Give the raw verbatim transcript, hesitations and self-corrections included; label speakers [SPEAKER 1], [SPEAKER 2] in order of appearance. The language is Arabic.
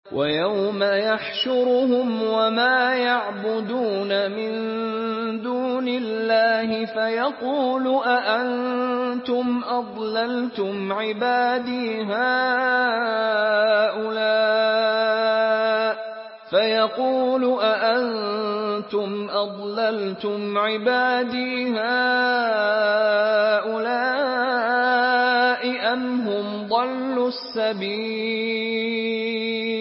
[SPEAKER 1] وَيَوْمَ يَحْشُرُهُمْ وَمَا يَعْبُدُونَ مِن دُونِ اللَّهِ فَيَقُولُ أَأَنتُمْ أَضْلَلْتُمْ عِبَادِي هَٰؤُلَاءِ فَيَقُولُ أَأَنتُمْ أَضْلَلْتُمْ عِبَادِي هَٰؤُلَاءِ أَمْ هُمْ ضَلُّوا السَّبِيلَ